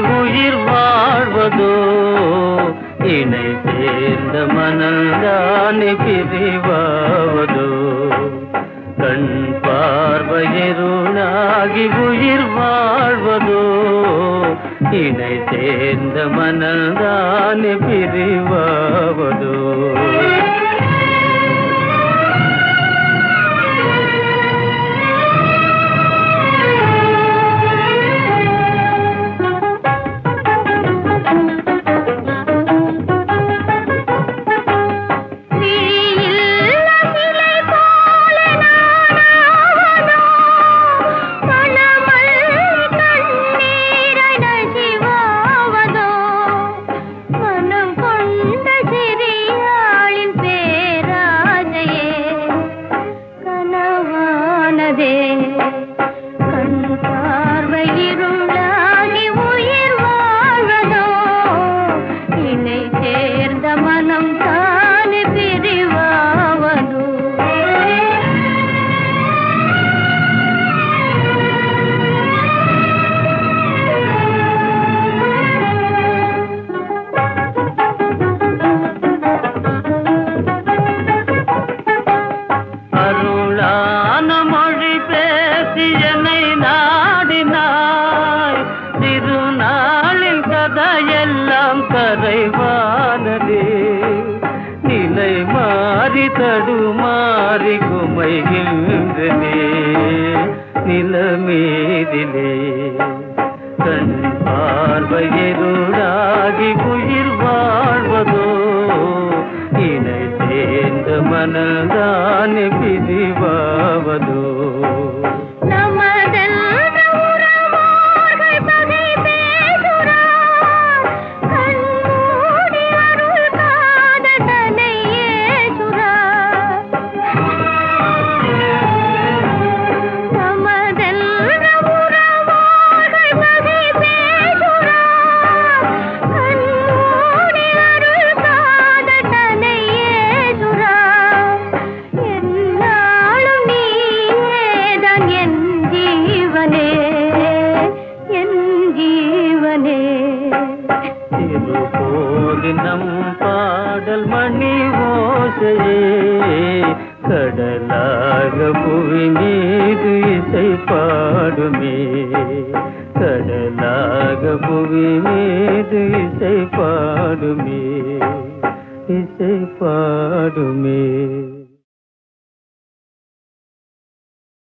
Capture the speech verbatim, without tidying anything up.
உயிர் வாழ்வதோ இணை சேர்ந்த மனந்தானே பிரிவாவதோ கண் பார்வையிருளாகி உயிர் வாழ்வதோ இணை சேர்ந்த மனந்தானே பிரிவாவதோ கண் பார்வையிருளாகி உயிர் வாழ்வதோ இணை சேர்ந்த மனம் தானே பிரிவாவதோ அருளான மொழி பேசி என்னை நாடினாய் திருநாளில் கதையெல்லாம் கரைவானதே நிலை மாறி தடுமாறி குமைகின்றனே நிலமேதிலே கண் பார்வையிருளாகி உயிர் வாழ்வதோ இணை சேர்ந்த மனதானே பிரிவாவதோ நம் பாடல் மணி ஓசையே கடலாக புவி மீது இசை பாடுமே கடலாக புவி மீது இசை பாடுமே இசை பாடுமே